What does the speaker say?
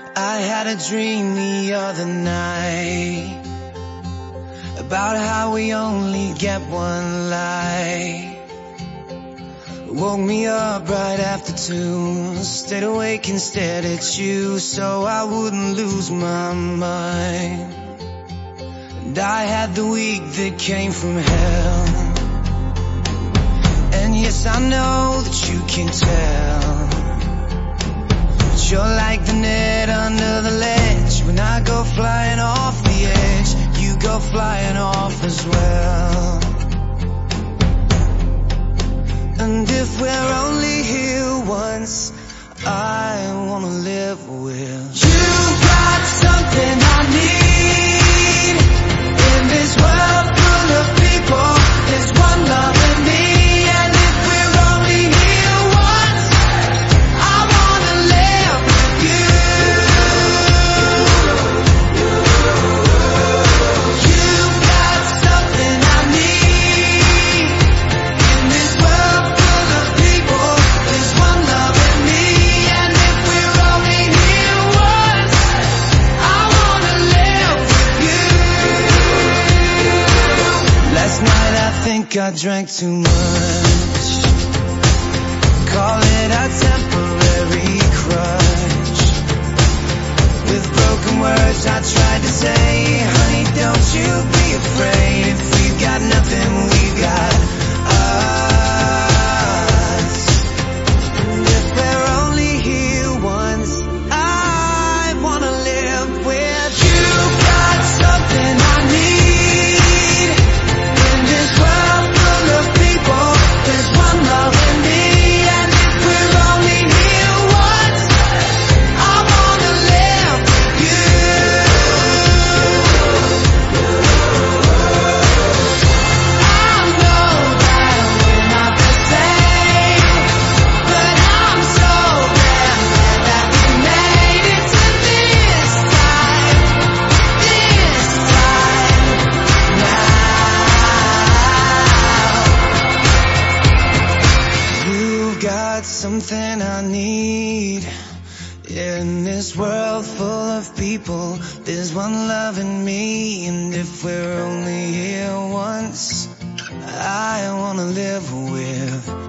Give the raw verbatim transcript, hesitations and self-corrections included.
I had a dream the other night about how we only get one life. Woke me up right after two, stayed awake and stared at you so I wouldn't lose my mind. And I had the week that came from hell, and yes, I know that you can tell, but you're like the net under the ledge. When I go flying off the edge, you go flying off as well. And if we're only here once, I wanna live with you. Got something I need in this world full of people. There's one love in me, and if we're only here once, I wanna live with you. You got something I need in this world full of people. There's one love in me, and if we're only here once, I wanna live with you. Last night I think I drank too much. Call it a temporary crush. With broken words I tried to say, honey, don't you be afraid. If we've got nothing, we've got us. And if we're only here once, I wanna live with you. Got something I need in this world full of people. There's one love in me, and if we're only here once, I wanna live with you. I know that we're not the same, but I'm so glad that we made it to this time, this time now. You've got something I need in this world full of people. There's one love in me, and if we're only here once, I wanna live with